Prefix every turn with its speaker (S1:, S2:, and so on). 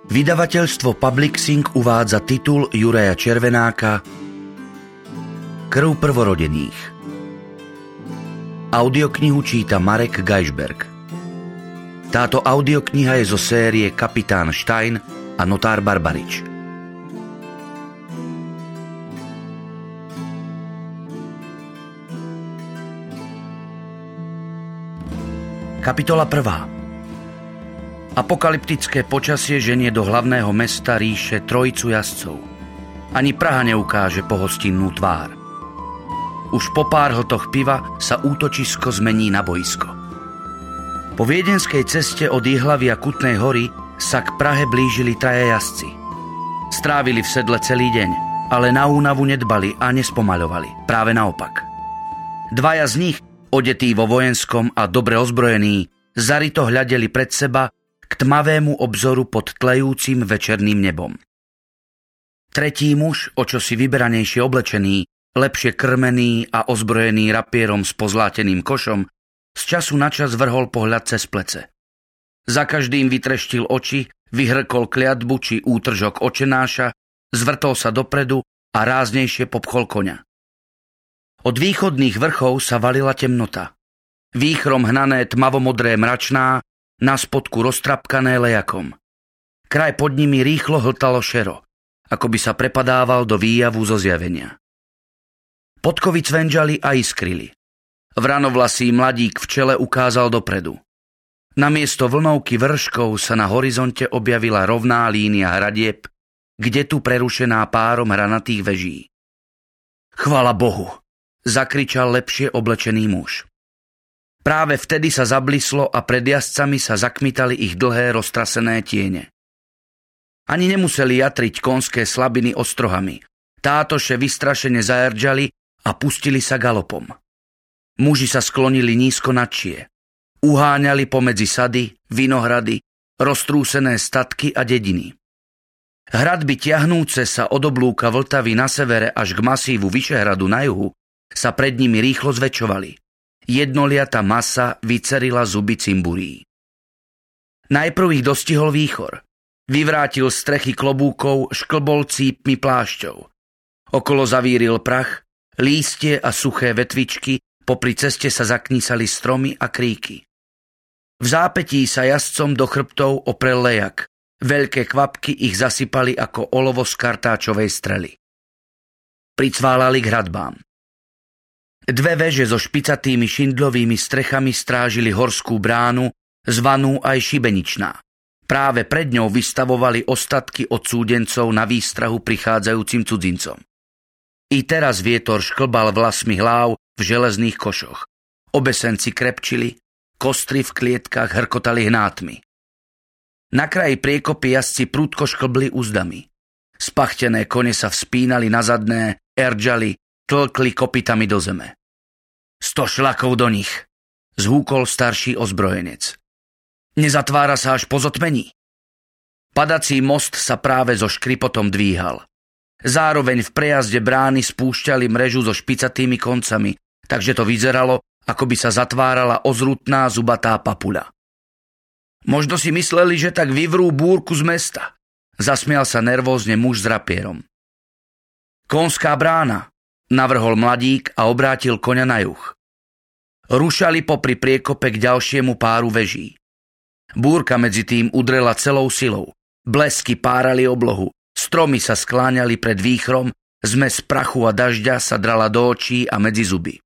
S1: Vydavateľstvo Publixing uvádza titul Juraja Červenáka Krv prvorodených. Audioknihu číta Marek Geisberg. Táto audiokniha je zo série Kapitán Stein a notár Barbarič. Kapitola 1. Apokalyptické počasie ženie do hlavného mesta ríše trojicu jazdcov. Ani Praha neukáže pohostinnú tvár. Už po pár hltoch piva sa útočisko zmení na boisko. Po viedenskej ceste od Jihlavy a Kutnej Hory sa k Prahe blížili traja jazdci. Strávili v sedle celý deň, ale na únavu nedbali a nespomaľovali. Práve naopak. Dvaja z nich, odetí vo vojenskom a dobre ozbrojení, zarito hľadeli pred seba k tmavému obzoru pod tlejúcim večerným nebom. Tretí muž, o čosi vyberanejšie oblečený, lepšie krmený a ozbrojený rapierom s pozláteným košom, z času na čas vrhol pohľad cez plece. Za každým vytreštil oči, vyhrkol kliatbu či útržok očenáša, zvrtol sa dopredu a ráznejšie popchol koňa. Od východných vrchov sa valila temnota. Výchrom hnané tmavomodré mračná, na spodku roztrapkané lejakom. Kraj pod nimi rýchlo hltalo šero, ako by sa prepadával do výjavu zo zjavenia. Podkovy cvenžali a iskrili. Vranovlasý mladík v čele ukázal dopredu. Namiesto vlnovky vrškov sa na horizonte objavila rovná línia hradieb, kde tu prerušená párom hranatých veží. Chvala Bohu, zakričal lepšie oblečený muž. Práve vtedy sa zablislo a pred jazdcami sa zakmitali ich dlhé roztrasené tiene. Ani nemuseli jatriť konské slabiny ostrohami. Tátoše vystrašene zaerdžali a pustili sa galopom. Muži sa sklonili nízko nadšie. Uháňali pomedzi sady, vinohrady, roztrúsené statky a dediny. Hradby ťahnúce sa od oblúka Vltavy na severe až k masívu Vyšehradu na juhu sa pred nimi rýchlo zväčšovali. Jednoliata masa vycerila zuby cimburí. Najprv ich dostihol výchor. Vyvrátil strechy klobúkov, šklbol cípmi plášťov. Okolo zavíril prach, lístie a suché vetvičky, popri ceste sa zaknísali stromy a kríky. V zápätí sa jazdcom do chrbtov oprel lejak. Veľké kvapky ich zasypali ako olovo z kartáčovej strely. Pricválali k hradbám. Dve veže so špicatými šindlovými strechami strážili horskú bránu, zvanú aj Šibeničná. Práve pred ňou vystavovali ostatky odsúdencov na výstrahu prichádzajúcim cudzincom. I teraz vietor šklbal vlasmi hlav v železných košoch. Obesenci krepčili, kostry v klietkách hrkotali hnátmi. Na kraji priekopy jazdci prudko šklbli úzdami. Spachtené kone sa vzpínali na zadné, erdžali, tlkli kopytami do zeme. 100 šlakov do nich, zhúkol starší ozbrojenec. Nezatvára sa až po zotmení. Padací most sa práve so škripotom dvíhal. Zároveň v prejazde brány spúšťali mrežu so špicatými koncami, takže to vyzeralo, ako by sa zatvárala ozrutná zubatá papuľa. Možno si mysleli, že tak vyvrú búrku z mesta. Zasmial sa nervózne muž s rapierom. Konská brána, navrhol mladík a obrátil koňa na juh. Rušali popri priekope k ďalšiemu páru veží. Búrka medzi tým udrela celou silou. Blesky párali oblohu, stromy sa skláňali pred výchrom, zmes prachu a dažďa sa drala do očí a medzi zuby.